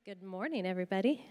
Good morning, everybody.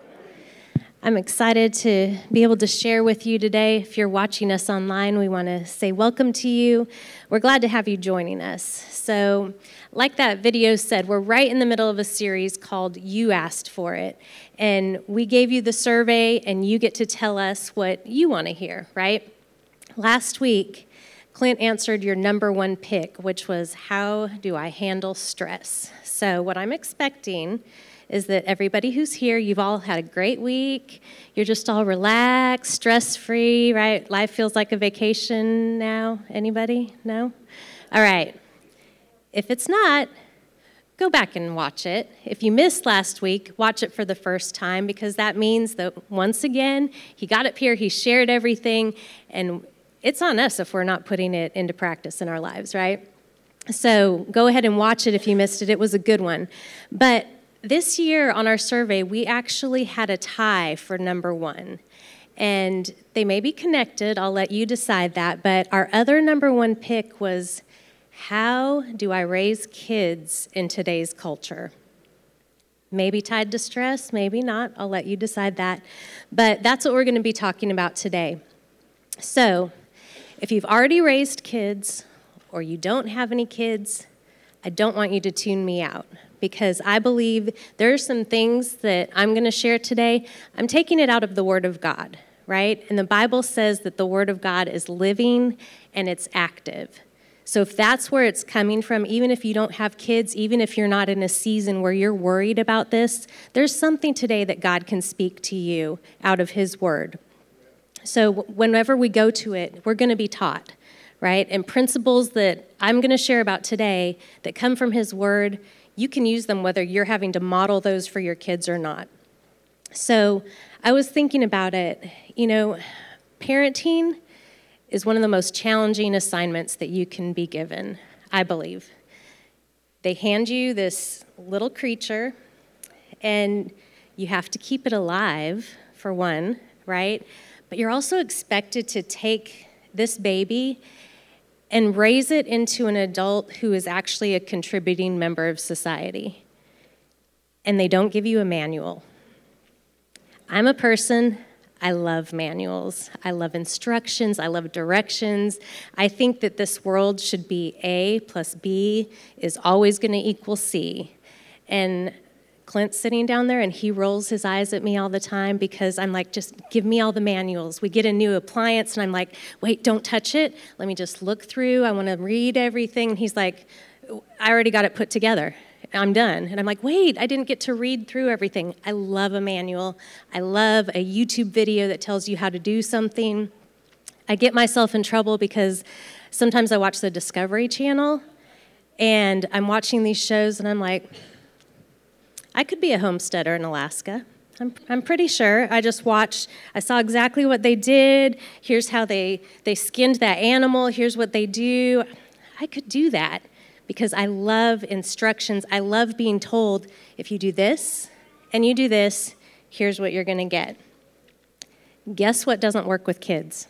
I'm excited to be able to share with you today. If you're watching us online, we want to say welcome to you. We're glad to have you joining us. So, like that video said, we're right in the middle of a series called You Asked For It. And we gave you the survey, and you get to tell us what you want to hear, right? Last week, Clint answered your number one pick, which was, how do I handle stress? So what I'm expecting is that everybody who's here, you've all had a great week. You're just all relaxed, stress-free, right? Life feels like a vacation now. Anybody? No? All right. If it's not, go back and watch it. If you missed last week, watch it for the first time, because that means that once again, he got up here, he shared everything, and it's on us if we're not putting it into practice in our lives, right? So go ahead and watch it if you missed it. It was a good one. But this year on our survey, we actually had a tie for number one. And they may be connected. I'll let you decide that. But our other number one pick was, how do I raise kids in today's culture? Maybe tied to stress, maybe not. I'll let you decide that. But that's what we're going to be talking about today. So if you've already raised kids or you don't have any kids, I don't want you to tune me out, because I believe there are some things that I'm going to share today. I'm taking it out of the Word of God, right? And the Bible says that the Word of God is living and it's active. So if that's where it's coming from, even if you don't have kids, even if you're not in a season where you're worried about this, there's something today that God can speak to you out of His Word. So whenever we go to it, we're going to be taught, right? And principles that I'm going to share about today that come from His Word, you can use them whether you're having to model those for your kids or not. So I was thinking about it. You know, parenting is one of the most challenging assignments that you can be given, I believe. They hand you this little creature, and you have to keep it alive, for one, right? But you're also expected to take this baby and raise it into an adult who is actually a contributing member of society. And they don't give you a manual. I'm a person, I love manuals. I love instructions. I love directions. I think that this world should be A plus B is always going to equal C. And Clint's sitting down there, and he rolls his eyes at me all the time because I'm like, just give me all the manuals. We get a new appliance, and I'm like, wait, don't touch it. Let me just look through. I want to read everything. And he's like, I already got it put together. I'm done. And I'm like, wait, I didn't get to read through everything. I love a manual. I love a YouTube video that tells you how to do something. I get myself in trouble because sometimes I watch the Discovery Channel, and I'm watching these shows, and I'm like, I could be a homesteader in Alaska. I'm pretty sure. I just watched, I saw exactly what they did. Here's how they skinned that animal. Here's what they do. I could do that because I love instructions. I love being told, if you do this and you do this, here's what you're going to get. Guess what doesn't work with kids?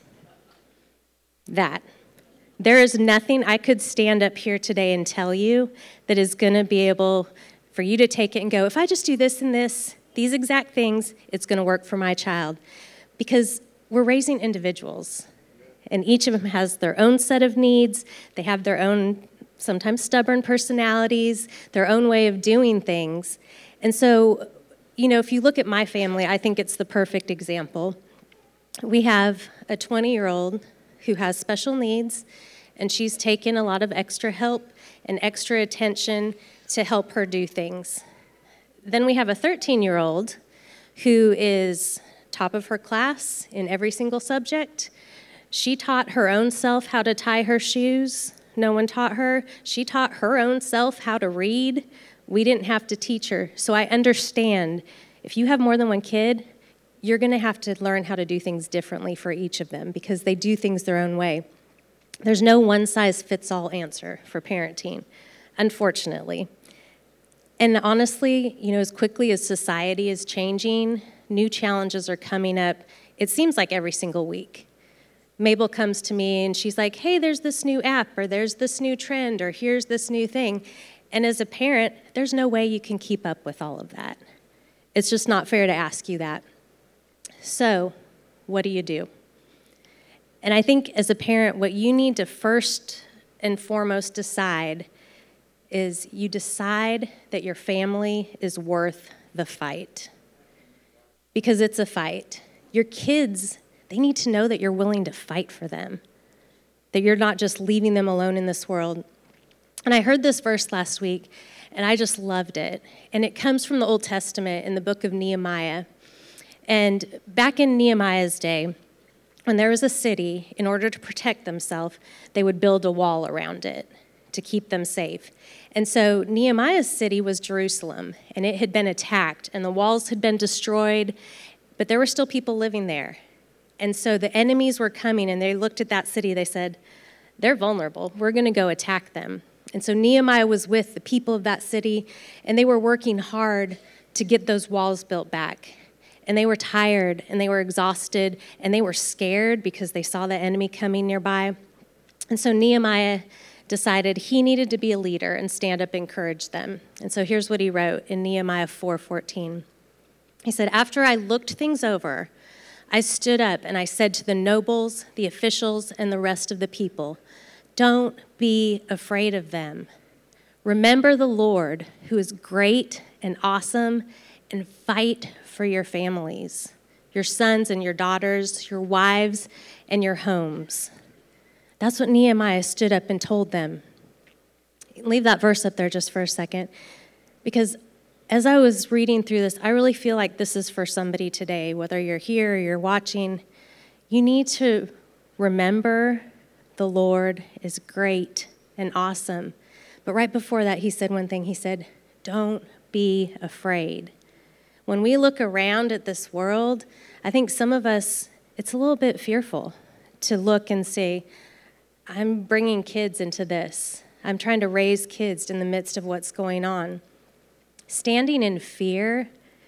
That. There is nothing I could stand up here today and tell you that is going to be able for you to take it and go, if I just do this and this, these exact things, it's going to work for my child. Because we're raising individuals, and each of them has their own set of needs. They have their own, sometimes stubborn personalities, their own way of doing things. And so, you know, if you look at my family, I think it's the perfect example. We have a 20-year-old who has special needs, and she's taken a lot of extra help and extra attention to help her do things. Then we have a 13-year-old who is top of her class in every single subject. She taught her own self how to tie her shoes. No one taught her. She taught her own self how to read. We didn't have to teach her. So I understand if you have more than one kid, you're going to have to learn how to do things differently for each of them because they do things their own way. There's no one-size-fits-all answer for parenting, unfortunately. And honestly, you know, as quickly as society is changing, new challenges are coming up. It seems like every single week. Mabel comes to me and she's like, hey, there's this new app, or there's this new trend, or here's this new thing. And as a parent, there's no way you can keep up with all of that. It's just not fair to ask you that. So, what do? And I think as a parent, what you need to first and foremost decide is you decide that your family is worth the fight. Because it's a fight. Your kids, they need to know that you're willing to fight for them, that you're not just leaving them alone in this world. And I heard this verse last week, and I just loved it. And it comes from the Old Testament in the book of Nehemiah. And back in Nehemiah's day, when there was a city, in order to protect themselves, they would build a wall around it to keep them safe. And so Nehemiah's city was Jerusalem, and it had been attacked, and the walls had been destroyed, but there were still people living there. And so the enemies were coming, and they looked at that city, they said, they're vulnerable, we're going to go attack them. And so Nehemiah was with the people of that city, and they were working hard to get those walls built back. And they were tired, and they were exhausted, and they were scared because they saw the enemy coming nearby. And so Nehemiah decided he needed to be a leader and stand up and encourage them. And so here's what he wrote in Nehemiah 4:14. He said, "After I looked things over, I stood up and I said to the nobles, the officials, and the rest of the people, 'Don't be afraid of them. Remember the Lord, who is great and awesome, and fight for your families, your sons and your daughters, your wives and your homes.'" That's what Nehemiah stood up and told them. Leave that verse up there just for a second, because as I was reading through this, I really feel like this is for somebody today, whether you're here or you're watching. You need to remember the Lord is great and awesome. But right before that, he said one thing. He said, don't be afraid. When we look around at this world, I think some of us, it's a little bit fearful to look and say, I'm bringing kids into this. I'm trying to raise kids in the midst of what's going on. Standing in fear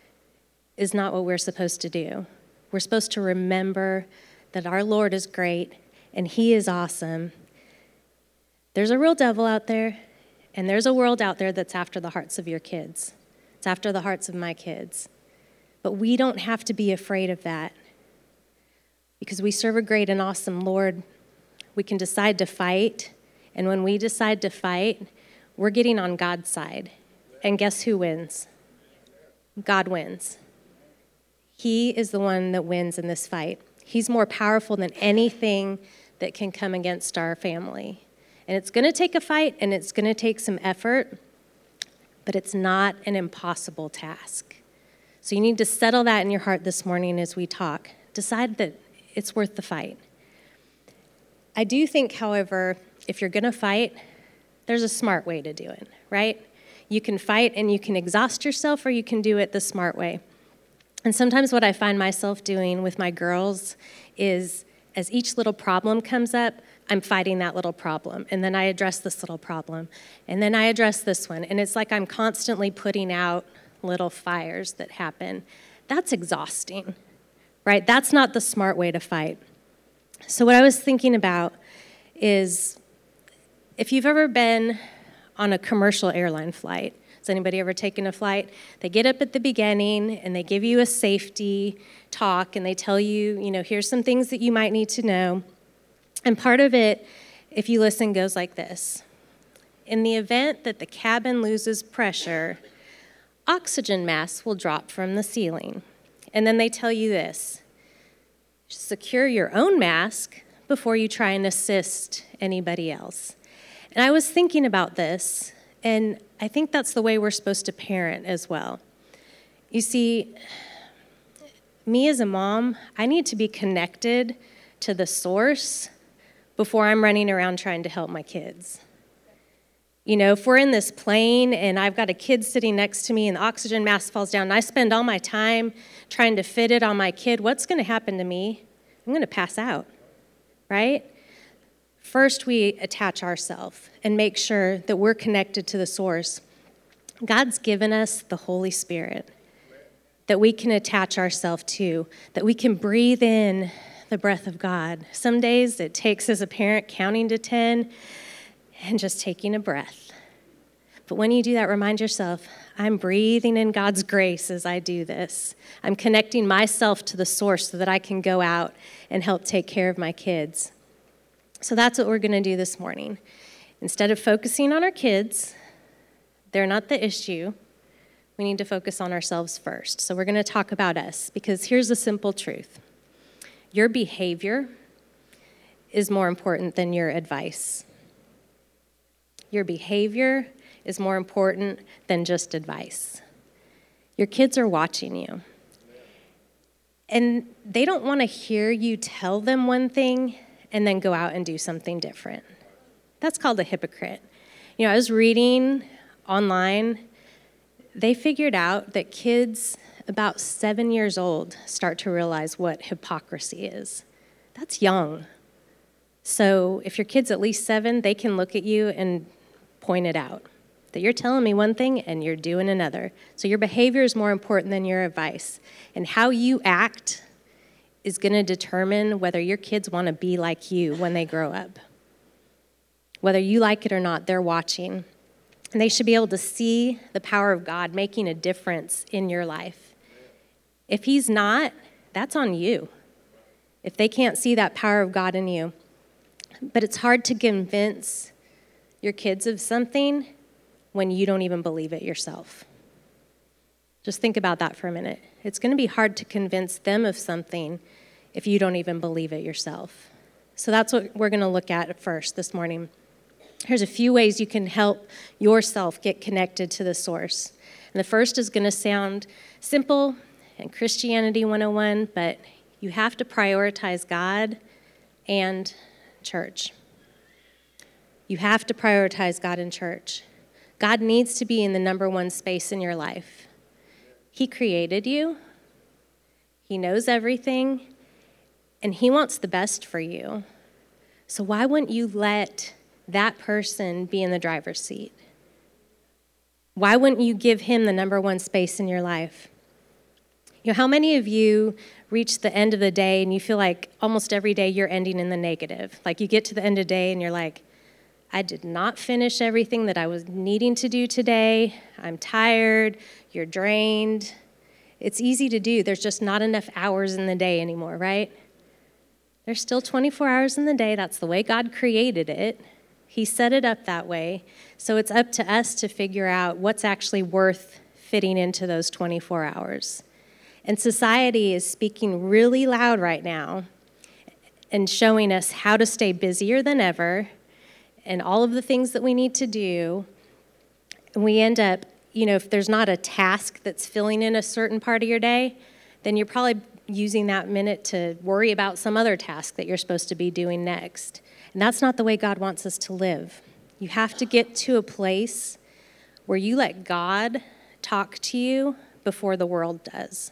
is not what we're supposed to do. We're supposed to remember that our Lord is great and he is awesome. There's a real devil out there, and there's a world out there that's after the hearts of your kids. It's after the hearts of my kids. But we don't have to be afraid of that, because we serve a great and awesome Lord. We can decide to fight, and when we decide to fight, we're getting on God's side. And guess who wins? God wins. He is the one that wins in this fight. He's more powerful than anything that can come against our family. And it's going to take a fight, and it's going to take some effort, but it's not an impossible task. So you need to settle that in your heart this morning as we talk. Decide that it's worth the fight. I do think, however, if you're going to fight, there's a smart way to do it, right? You can fight and you can exhaust yourself, or you can do it the smart way. And sometimes what I find myself doing with my girls is, as each little problem comes up, I'm fighting that little problem, and then I address this little problem, and then I address this one, and it's like I'm constantly putting out little fires that happen. That's exhausting, right? That's not the smart way to fight. So what I was thinking about is, if you've ever been on a commercial airline flight, has anybody ever taken a flight? They get up at the beginning and they give you a safety talk, and they tell you, here's some things that you might need to know. And part of it, if you listen, goes like this. In the event that the cabin loses pressure, oxygen masks will drop from the ceiling. And then they tell you this: secure your own mask before you try and assist anybody else. And I was thinking about this, and I think that's the way we're supposed to parent as well. You see, me as a mom, I need to be connected to the source before I'm running around trying to help my kids. If we're in this plane and I've got a kid sitting next to me and the oxygen mask falls down and I spend all my time trying to fit it on my kid, what's going to happen to me? I'm going to pass out, right? First, we attach ourselves and make sure that we're connected to the source. God's given us the Holy Spirit that we can attach ourselves to, that we can breathe in the breath of God. Some days it takes, as a parent, counting to 10 and just taking a breath. But when you do that, remind yourself, I'm breathing in God's grace as I do this. I'm connecting myself to the source so that I can go out and help take care of my kids. So that's what we're going to do this morning. Instead of focusing on our kids, they're not the issue. We need to focus on ourselves first. So we're going to talk about us, because here's the simple truth. Your behavior is more important than your advice. Your behavior is more important than just advice. Your kids are watching you. And they don't want to hear you tell them one thing and then go out and do something different. That's called a hypocrite. You know, I was reading online, they figured out that kids about 7 years old start to realize what hypocrisy is. That's young. So if your kid's at least 7, they can look at you and point it out, that you're telling me one thing and you're doing another. So your behavior is more important than your advice. And how you act is going to determine whether your kids want to be like you when they grow up. Whether you like it or not, they're watching. And they should be able to see the power of God making a difference in your life. If he's not, that's on you. If they can't see that power of God in you. But it's hard to convince your kids of something when you don't even believe it yourself. Just think about that for a minute. It's going to be hard to convince them of something if you don't even believe it yourself. So that's what we're going to look at first this morning. Here's a few ways you can help yourself get connected to the source. And the first is going to sound simple and Christianity 101, but you have to prioritize God and church. You have to prioritize God and church. God needs to be in the number one space in your life. He created you. He knows everything, and he wants the best for you. So why wouldn't you let that person be in the driver's seat? Why wouldn't you give him the number one space in your life? You know, how many of you reach the end of the day and you feel like almost every day you're ending in the negative? Like you get to the end of the day and you're like, I did not finish everything that I was needing to do today. I'm tired. You're drained. It's easy to do. There's just not enough hours in the day anymore, right? There's still 24 hours in the day. That's the way God created it. He set it up that way. So it's up to us to figure out what's actually worth fitting into those 24 hours. And society is speaking really loud right now and showing us how to stay busier than ever and all of the things that we need to do. And we end up, you know, if there's not a task that's filling in a certain part of your day, then you're probably using that minute to worry about some other task that you're supposed to be doing next. And that's not the way God wants us to live. You have to get to a place where you let God talk to you before the world does.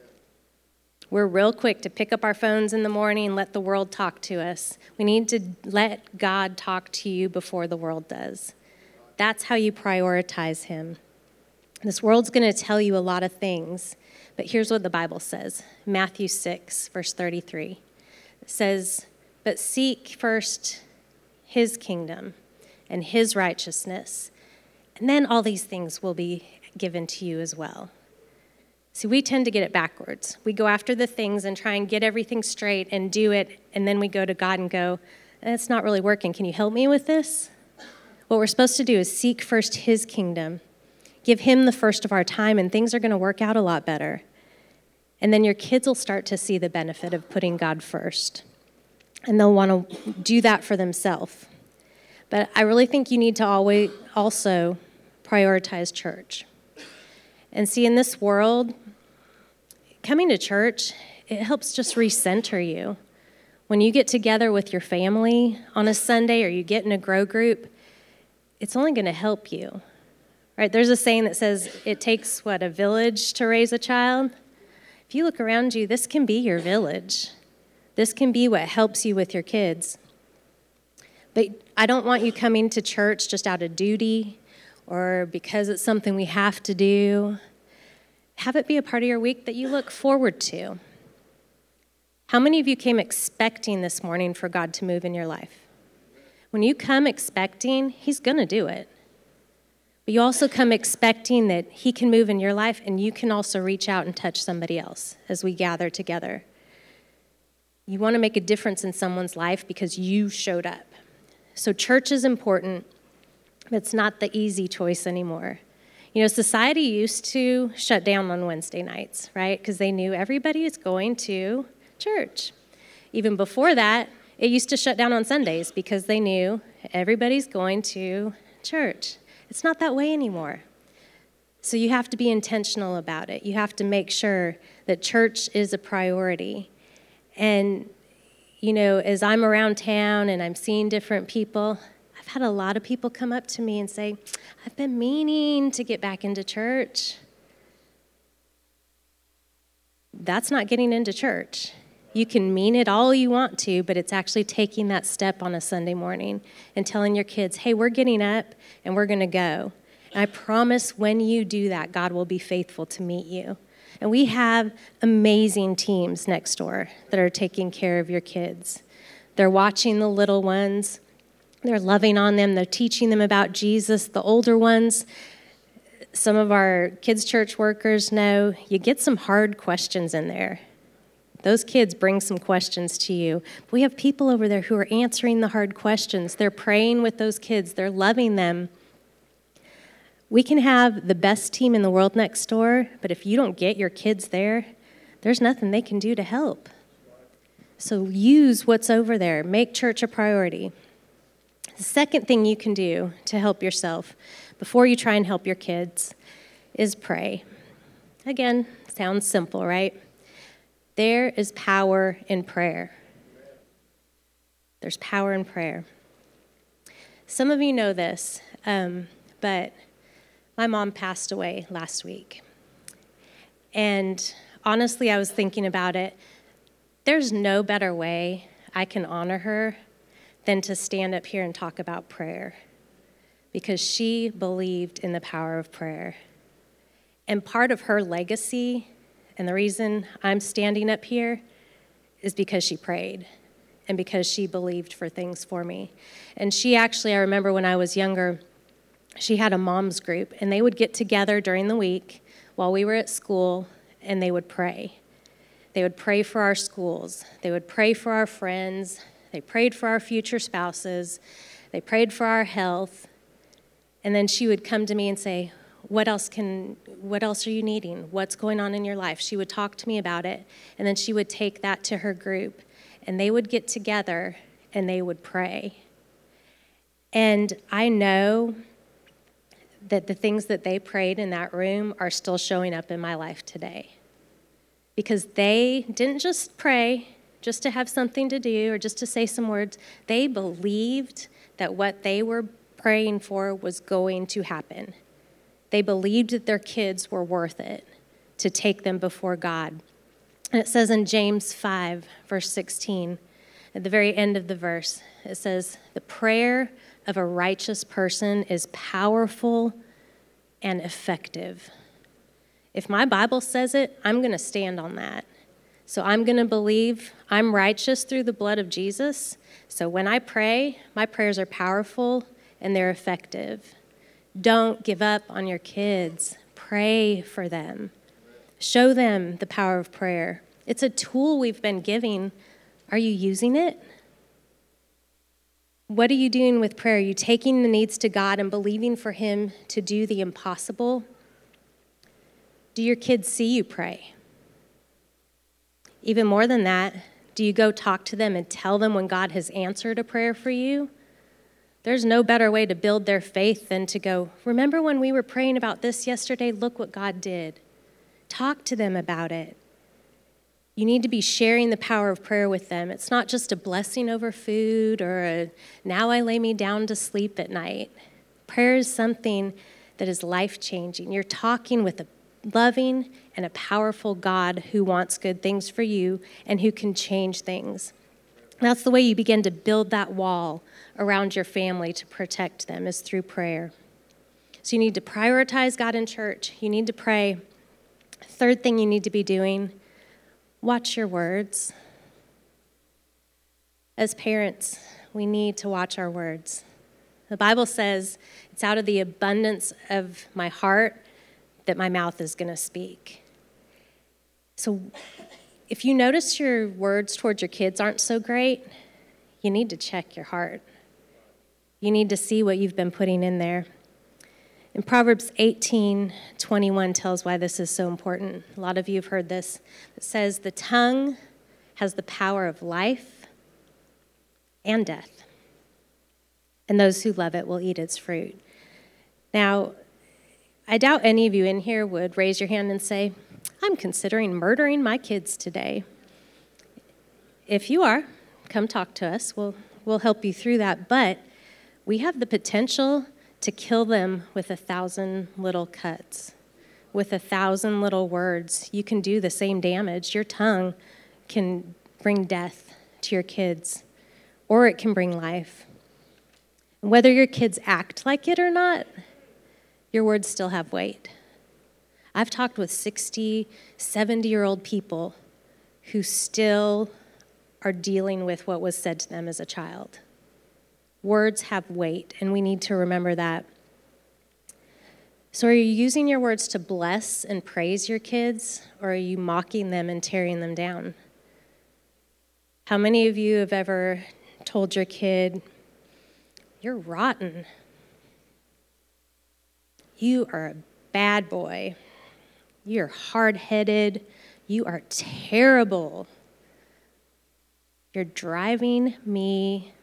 We're real quick to pick up our phones in the morning and let the world talk to us. We need to let God talk to you before the world does. That's how you prioritize him. This world's going to tell you a lot of things, but here's what the Bible says. Matthew 6, verse 33. It says, but seek first his kingdom and his righteousness, and then all these things will be given to you as well. See, we tend to get it backwards. We go after the things and try and get everything straight and do it, and then we go to God and go, it's not really working. Can you help me with this? What we're supposed to do is seek first his kingdom. Give him the first of our time, and things are going to work out a lot better. And then your kids will start to see the benefit of putting God first. And they'll want to do that for themselves. But I really think you need to always also prioritize church. And see, in this world, coming to church, it helps just recenter you. When you get together with your family on a Sunday or you get in a grow group, it's only going to help you. Right? There's a saying that says it takes, a village to raise a child? If you look around you, this can be your village. This can be what helps you with your kids. But I don't want you coming to church just out of duty or because it's something we have to do. Have it be a part of your week that you look forward to. How many of you came expecting this morning for God to move in your life? When you come expecting, he's going to do it. But But you also come expecting that he can move in your life, and you can also reach out and touch somebody else as we gather together. You want to make a difference in someone's life because you showed up. So church is important, but it's not the easy choice anymore. You know, society used to shut down on Wednesday nights, right? Because they knew everybody is going to church. Even before that, it used to shut down on Sundays because they knew everybody's going to church. It's not that way anymore. So you have to be intentional about it. You have to make sure that church is a priority. And, you know, as I'm around town and I'm seeing different people, I've had a lot of people come up to me and say, I've been meaning to get back into church. That's not getting into church. You can mean it all you want to, but it's actually taking that step on a Sunday morning and telling your kids, hey, we're getting up and we're going to go. And I promise when you do that, God will be faithful to meet you. And we have amazing teams next door that are taking care of your kids. They're watching the little ones. They're loving on them. They're teaching them about Jesus. The older ones, some of our kids' church workers know you get some hard questions in there. Those kids bring some questions to you. We have people over there who are answering the hard questions. They're praying with those kids. They're loving them. We can have the best team in the world next door, but if you don't get your kids there, there's nothing they can do to help. So use what's over there. Make church a priority. The second thing you can do to help yourself before you try and help your kids is pray. Again, sounds simple, right? There is power in prayer. There's power in prayer. Some of you know this, but my mom passed away last week. And honestly, I was thinking about it. There's no better way I can honor her than to stand up here and talk about prayer, because she believed in the power of prayer. And part of her legacy, and the reason I'm standing up here, is because she prayed and because she believed for things for me. And she actually, I remember when I was younger, she had a mom's group, and they would get together during the week while we were at school, and they would pray. They would pray for our schools. They would pray for our friends. They prayed for our future spouses. They prayed for our health. And then she would come to me and say, what else are you needing? What's going on in your life? She would talk to me about it, and then she would take that to her group, and they would get together and they would pray. And I know that the things that they prayed in that room are still showing up in my life today, because they didn't just pray just to have something to do or just to say some words. They believed that what they were praying for was going to happen. They believed that their kids were worth it to take them before God. And it says in James 5, verse 16, at the very end of the verse, it says, the prayer of a righteous person is powerful and effective. If my Bible says it, I'm going to stand on that. So I'm going to believe I'm righteous through the blood of Jesus. So when I pray, my prayers are powerful and they're effective. Don't give up on your kids. Pray for them. Show them the power of prayer. It's a tool we've been giving. Are you using it? What are you doing with prayer? Are you taking the needs to God and believing for Him to do the impossible? Do your kids see you pray? Even more than that, do you go talk to them and tell them when God has answered a prayer for you? There's no better way to build their faith than to go, remember when we were praying about this yesterday? Look what God did. Talk to them about it. You need to be sharing the power of prayer with them. It's not just a blessing over food or a, now I lay me down to sleep at night. Prayer is something that is life-changing. You're talking with a loving and a powerful God who wants good things for you and who can change things. That's the way you begin to build that wall around your family to protect them, is through prayer. So you need to prioritize God in church. You need to pray. Third thing you need to be doing, watch your words. As parents, we need to watch our words. The Bible says it's out of the abundance of my heart that my mouth is going to speak. So if you notice your words towards your kids aren't so great, you need to check your heart. You need to see what you've been putting in there. And Proverbs 18:21 tells why this is so important. A lot of you have heard this. It says, the tongue has the power of life and death, and those who love it will eat its fruit. Now, I doubt any of you in here would raise your hand and say, I'm considering murdering my kids today. If you are, come talk to us. We'll help you through that. But we have the potential to kill them with 1,000 little cuts, with 1,000 little words. You can do the same damage. Your tongue can bring death to your kids, or it can bring life. Whether your kids act like it or not, your words still have weight. I've talked with 60, 70-year-old people who still are dealing with what was said to them as a child. Words have weight, and we need to remember that. So are you using your words to bless and praise your kids, or are you mocking them and tearing them down? How many of you have ever told your kid, you're rotten? You are a bad boy. You're hard-headed. You are terrible. You're driving me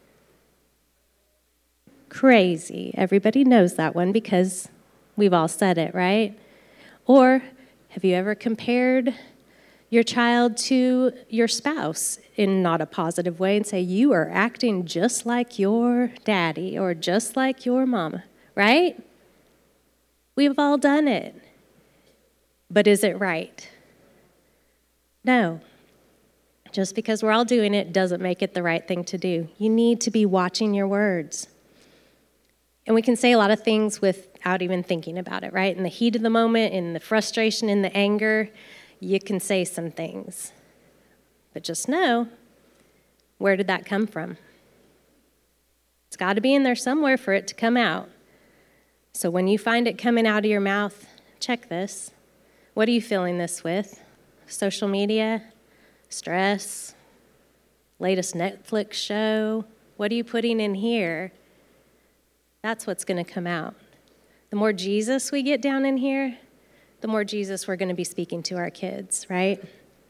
crazy. Everybody knows that one because we've all said it, right? Or have you ever compared your child to your spouse in not a positive way and say, you are acting just like your daddy or just like your mama, right? We've all done it. But is it right? No. Just because we're all doing it doesn't make it the right thing to do. You need to be watching your words. And we can say a lot of things without even thinking about it, right? In the heat of the moment, in the frustration, in the anger, you can say some things. But just know, where did that come from? It's got to be in there somewhere for it to come out. So when you find it coming out of your mouth, check this. What are you filling this with? Social media? Stress? Latest Netflix show? What are you putting in here? That's what's going to come out. The more Jesus we get down in here, the more Jesus we're going to be speaking to our kids, right?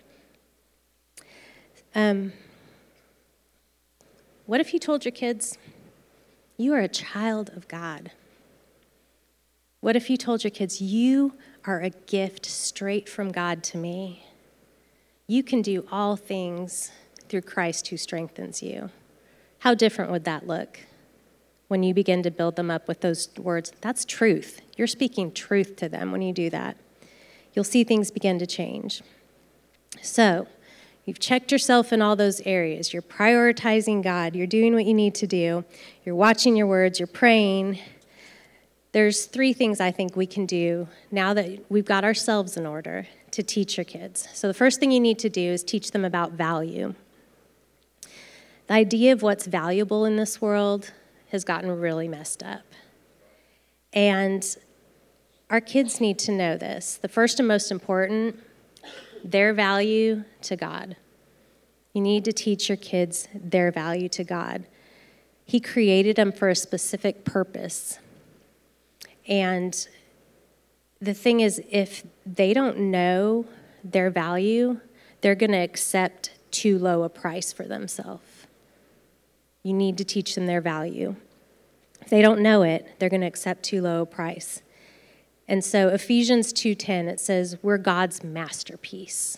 What if you told your kids, you are a child of God? What if you told your kids, you are a gift straight from God to me? You can do all things through Christ who strengthens you. How different would that look when you begin to build them up with those words? That's truth. You're speaking truth to them when you do that. You'll see things begin to change. So, you've checked yourself in all those areas. You're prioritizing God. You're doing what you need to do. You're watching your words. You're praying. There's 3 things I think we can do now that we've got ourselves in order to teach your kids. So the first thing you need to do is teach them about value. The idea of what's valuable in this world has gotten really messed up. And our kids need to know this. The first and most important, their value to God. You need to teach your kids their value to God. He created them for a specific purpose. And the thing is, if they don't know their value, they're going to accept too low a price for themselves. You need to teach them their value. If they don't know it, they're going to accept too low a price. And so Ephesians 2:10, it says, we're God's masterpiece.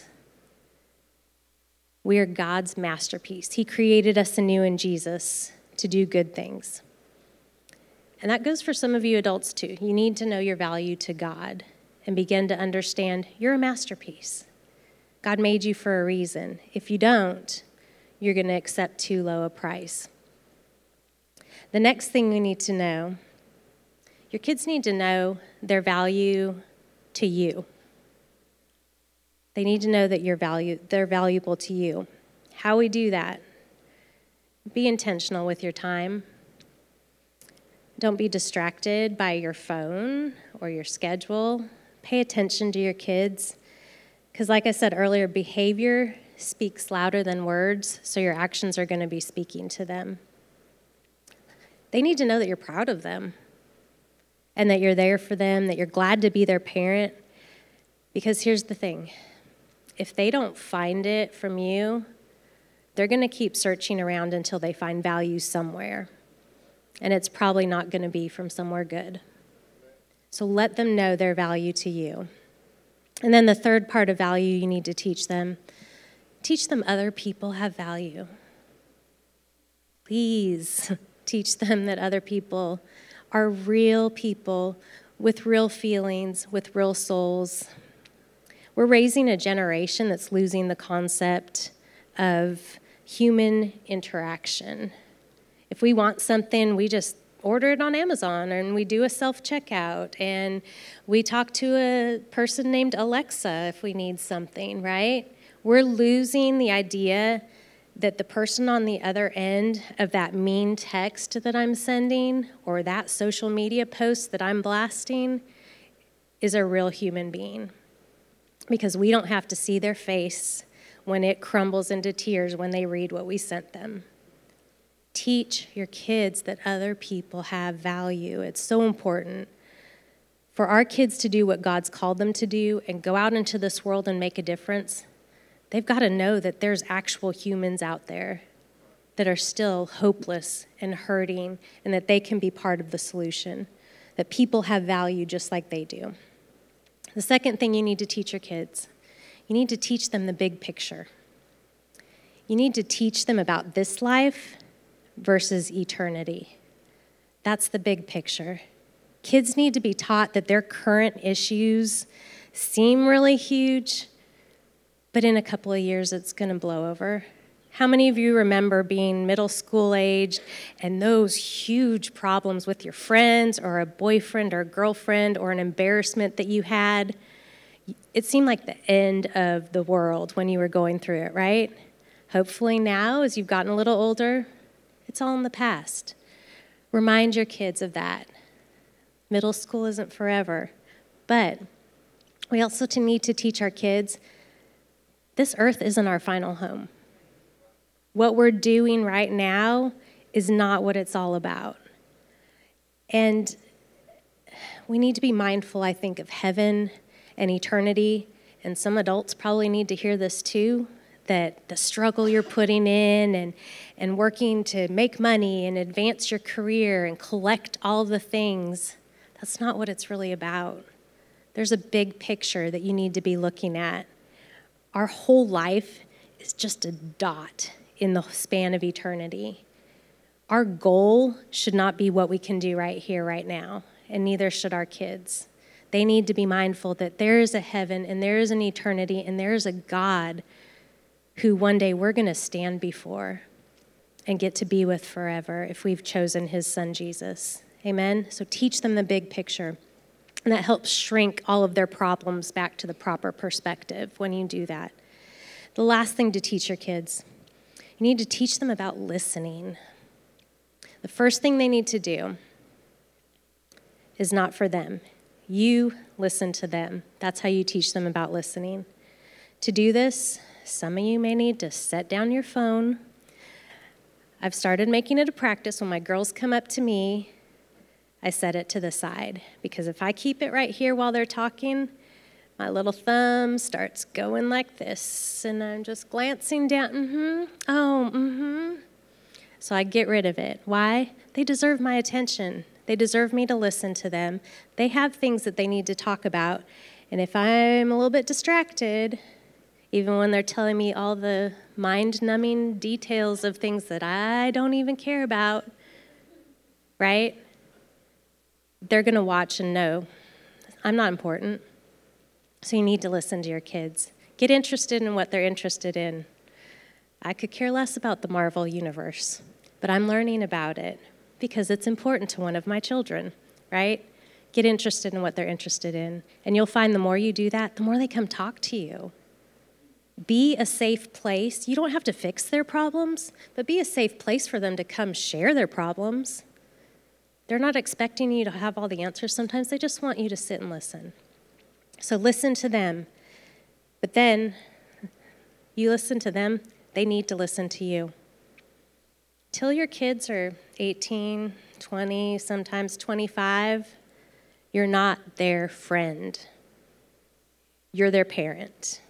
We are God's masterpiece. He created us anew in Jesus to do good things. And that goes for some of you adults too. You need to know your value to God and begin to understand you're a masterpiece. God made you for a reason. If you don't, you're going to accept too low a price. The next thing you need to know, your kids need to know their value to you. They need to know that they're valuable to you. How we do that? Be intentional with your time. Don't be distracted by your phone or your schedule. Pay attention to your kids. Because like I said earlier, behavior speaks louder than words, so your actions are going to be speaking to them. They need to know that you're proud of them and that you're there for them, that you're glad to be their parent. Because here's the thing. If they don't find it from you, they're going to keep searching around until they find value somewhere. And it's probably not going to be from somewhere good. So let them know their value to you. And then the third part of value you need to teach them other people have value. Please teach them that other people are real people with real feelings, with real souls. We're raising a generation that's losing the concept of human interaction. If we want something, we just order it on Amazon, and we do a self-checkout, and we talk to a person named Alexa if we need something, right? We're losing the idea that the person on the other end of that mean text that I'm sending or that social media post that I'm blasting is a real human being, because we don't have to see their face when it crumbles into tears when they read what we sent them. Teach your kids that other people have value. It's so important for our kids to do what God's called them to do and go out into this world and make a difference. They've got to know that there's actual humans out there that are still hopeless and hurting, and that they can be part of the solution, that people have value just like they do. The second thing you need to teach your kids, you need to teach them the big picture. You need to teach them about this life versus eternity. That's the big picture. Kids need to be taught that their current issues seem really huge, but in a couple of years it's going to blow over. How many of you remember being middle school age and those huge problems with your friends or a boyfriend or a girlfriend or an embarrassment that you had? It seemed like the end of the world when you were going through it, right? Hopefully now, as you've gotten a little older, it's all in the past. Remind your kids of that. Middle school isn't forever. But we also need to teach our kids this earth isn't our final home. What we're doing right now is not what it's all about. And we need to be mindful, I think, of heaven and eternity. And some adults probably need to hear this too, that the struggle you're putting in and working to make money and advance your career and collect all the things, that's not what it's really about. There's a big picture that you need to be looking at. Our whole life is just a dot in the span of eternity. Our goal should not be what we can do right here, right now, and neither should our kids. They need to be mindful that there is a heaven and there is an eternity and there is a God who one day we're going to stand before and get to be with forever if we've chosen his son, Jesus. Amen? So teach them the big picture. And that helps shrink all of their problems back to the proper perspective when you do that. The last thing to teach your kids, you need to teach them about listening. The first thing they need to do is not for them. You listen to them. That's how you teach them about listening. To do this, some of you may need to set down your phone. I've started making it a practice when my girls come up to me, I set it to the side. Because if I keep it right here while they're talking, my little thumb starts going like this, and I'm just glancing down, So I get rid of it. Why? They deserve my attention. They deserve me to listen to them. They have things that they need to talk about. And if I'm a little bit distracted, even when they're telling me all the mind-numbing details of things that I don't even care about, right? They're going to watch and know, I'm not important. So you need to listen to your kids. Get interested in what they're interested in. I could care less about the Marvel universe, but I'm learning about it because it's important to one of my children, right? Get interested in what they're interested in. And you'll find the more you do that, the more they come talk to you. Be a safe place. You don't have to fix their problems, but be a safe place for them to come share their problems. They're not expecting you to have all the answers. Sometimes they just want you to sit and listen. So listen to them. But then you listen to them, they need to listen to you. Till your kids are 18, 20, sometimes 25, you're not their friend. You're their parent.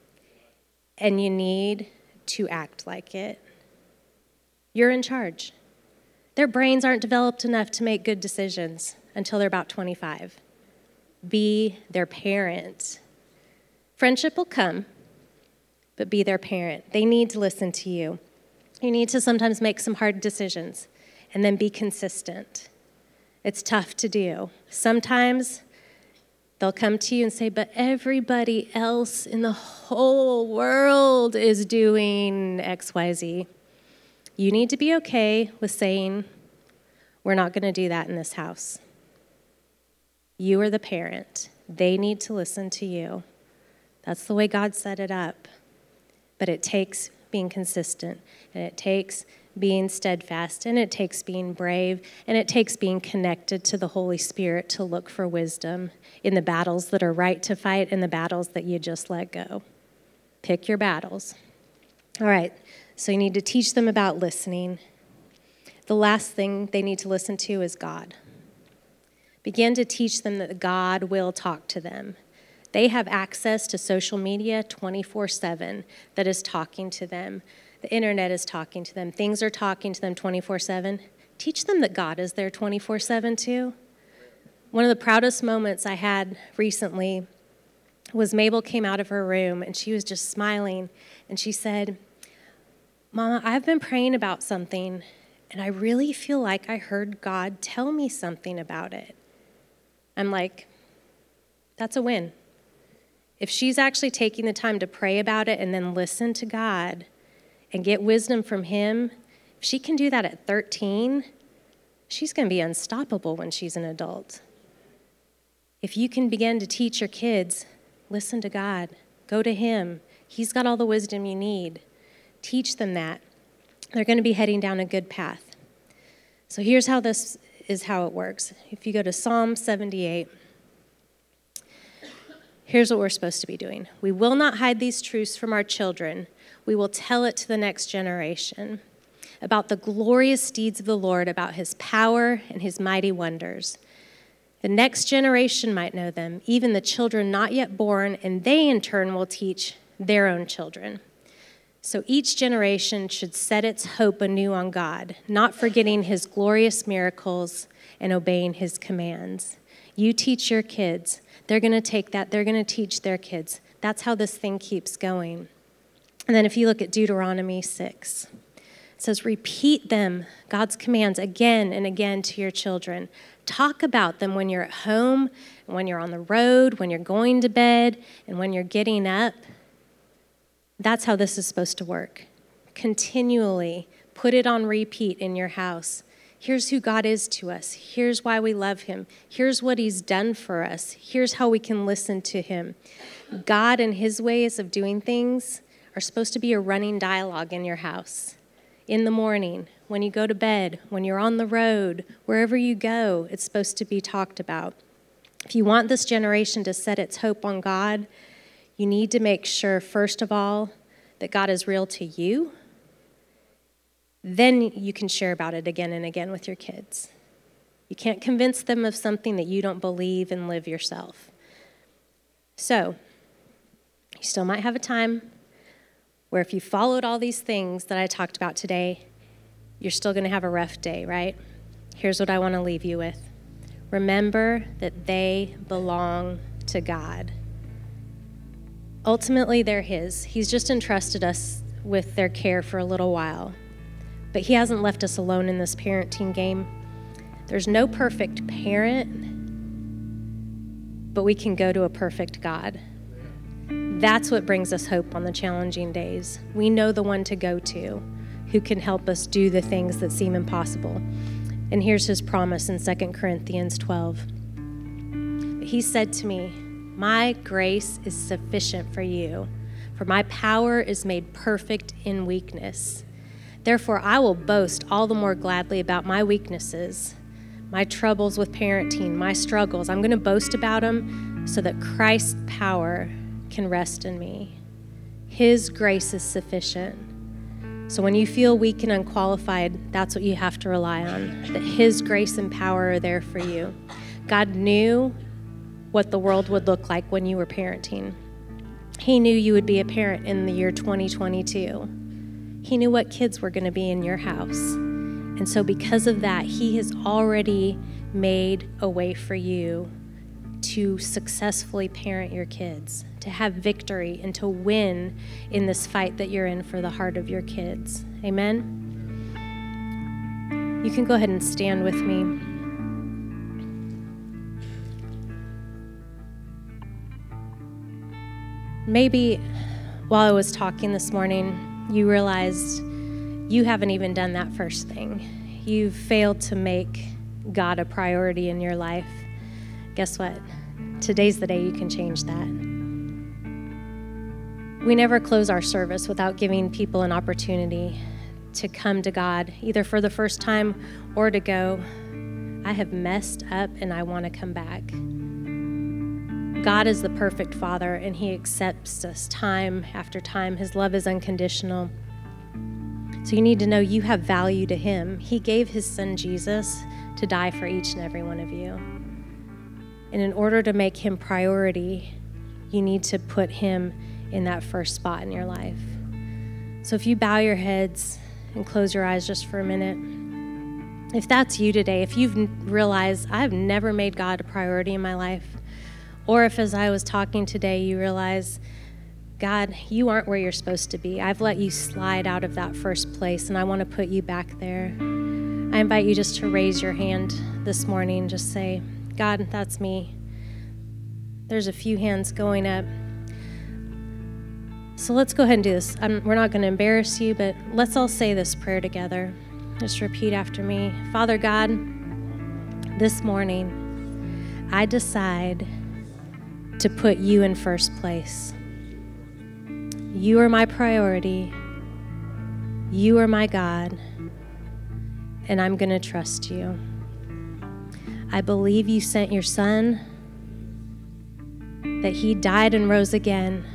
And you need to act like it. You're in charge. Their brains aren't developed enough to make good decisions until they're about 25. Be their parent. Friendship will come, but be their parent. They need to listen to you. You need to sometimes make some hard decisions and then be consistent. It's tough to do. Sometimes they'll come to you and say, but everybody else in the whole world is doing XYZ. You need to be okay with saying, we're not going to do that in this house. You are the parent. They need to listen to you. That's the way God set it up. But it takes being consistent, and it takes being steadfast, and it takes being brave, and it takes being connected to the Holy Spirit to look for wisdom in the battles that are right to fight and the battles that you just let go. Pick your battles. All right, so you need to teach them about listening. The last thing they need to listen to is God. Begin to teach them that God will talk to them. They have access to social media 24/7 that is talking to them. The internet is talking to them. Things are talking to them 24/7. Teach them that God is there 24/7 too. One of the proudest moments I had recently was Mabel came out of her room and she was just smiling and she said, Mama, I've been praying about something and I really feel like I heard God tell me something about it. I'm like, that's a win. If she's actually taking the time to pray about it and then listen to God and get wisdom from him, if she can do that at 13, she's going to be unstoppable when she's an adult. If you can begin to teach your kids, listen to God, go to him. He's got all the wisdom you need. Teach them that. They're going to be heading down a good path. So here's how this is how it works. If you go to Psalm 78, here's what we're supposed to be doing. We will not hide these truths from our children. We will tell it to the next generation about the glorious deeds of the Lord, about his power and his mighty wonders. The next generation might know them, even the children not yet born, and they in turn will teach their own children. So each generation should set its hope anew on God, not forgetting his glorious miracles and obeying his commands. You teach your kids. They're going to take that. They're going to teach their kids. That's how this thing keeps going. And then if you look at Deuteronomy 6, it says, repeat them, God's commands, again and again to your children. Talk about them when you're at home, when you're on the road, when you're going to bed, and when you're getting up. That's how this is supposed to work. Continually put it on repeat in your house. Here's who God is to us. Here's why we love him. Here's what he's done for us. Here's how we can listen to him. God and his ways of doing things are supposed to be a running dialogue in your house. In the morning, when you go to bed, when you're on the road, wherever you go, it's supposed to be talked about. If you want this generation to set its hope on God, you need to make sure, first of all, that God is real to you. Then you can share about it again and again with your kids. You can't convince them of something that you don't believe and live yourself. So, you still might have a time where if you followed all these things that I talked about today, you're still going to have a rough day, right? Here's what I want to leave you with. Remember that they belong to God. Ultimately, they're his. He's just entrusted us with their care for a little while. But he hasn't left us alone in this parenting game. There's no perfect parent, but we can go to a perfect God. That's what brings us hope on the challenging days. We know the one to go to who can help us do the things that seem impossible. And here's his promise in 2 Corinthians 12. He said to me, my grace is sufficient for you, for my power is made perfect in weakness. Therefore, I will boast all the more gladly about my weaknesses, my troubles with parenting, my struggles. I'm going to boast about them so that Christ's power can rest in me. His grace is sufficient. So when you feel weak and unqualified, that's what you have to rely on, that His grace and power are there for you. God knew what the world would look like when you were parenting. He knew you would be a parent in the year 2022. He knew what kids were going to be in your house. And so because of that, He has already made a way for you to successfully parent your kids, to have victory and to win in this fight that you're in for the heart of your kids. Amen? You can go ahead and stand with me. Maybe while I was talking this morning, you realized you haven't even done that first thing. You've failed to make God a priority in your life. Guess what? Today's the day you can change that. We never close our service without giving people an opportunity to come to God, either for the first time or to go, I have messed up and I want to come back. God is the perfect Father, and He accepts us time after time. His love is unconditional. So you need to know you have value to Him. He gave His Son Jesus to die for each and every one of you. And in order to make Him priority, you need to put Him in that first spot in your life. So if you bow your heads and close your eyes just for a minute, if that's you today, if you've realized I've never made God a priority in my life, or if as I was talking today, you realize, God, you aren't where you're supposed to be. I've let you slide out of that first place, and I want to put you back there. I invite you just to raise your hand this morning. Just say, God, that's me. There's a few hands going up. So let's go ahead and do this. We're not going to embarrass you, but let's all say this prayer together. Just repeat after me. Father God, this morning, I decide to put you in first place. You are my priority. You are my God, and I'm going to trust you. I believe you sent your Son, that He died and rose again.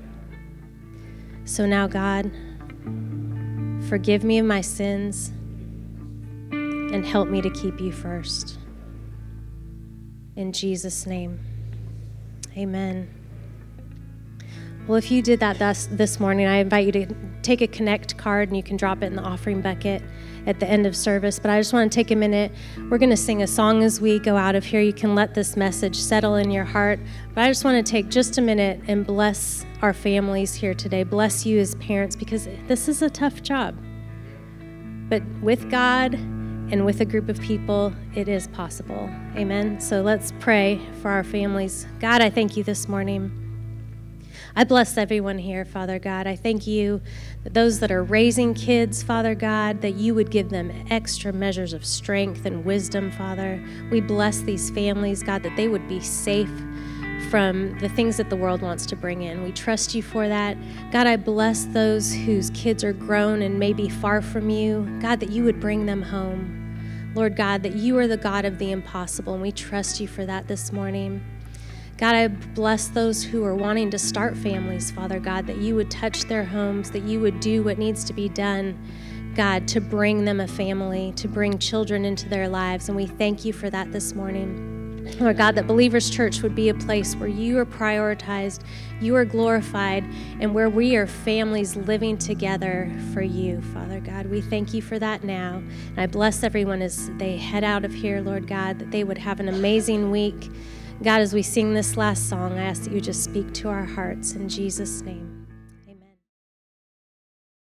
So now, God, forgive me of my sins and help me to keep you first. In Jesus' name. Amen. Well, if you did that this morning, I invite you to take a Connect card and you can drop it in the offering bucket at the end of service. But I just want to take a minute. We're going to sing a song as we go out of here. You can let this message settle in your heart. But I just want to take just a minute and bless our families here today. Bless you as parents, because this is a tough job. But with God and with a group of people, it is possible. Amen. So let's pray for our families. God, I thank you this morning. I bless everyone here, Father God. I thank you that those that are raising kids, Father God, that you would give them extra measures of strength and wisdom, Father. We bless these families, God, that they would be safe from the things that the world wants to bring in. We trust you for that. God, I bless those whose kids are grown and may be far from you. God, that you would bring them home. Lord God, that you are the God of the impossible, and we trust you for that this morning. God, I bless those who are wanting to start families, Father God, that you would touch their homes, that you would do what needs to be done, God, to bring them a family, to bring children into their lives. And we thank you for that this morning. Lord God, that Believers Church would be a place where you are prioritized, you are glorified, and where we are families living together for you, Father God. We thank you for that now. And I bless everyone as they head out of here, Lord God, that they would have an amazing week. God, as we sing this last song, I ask that you just speak to our hearts in Jesus' name.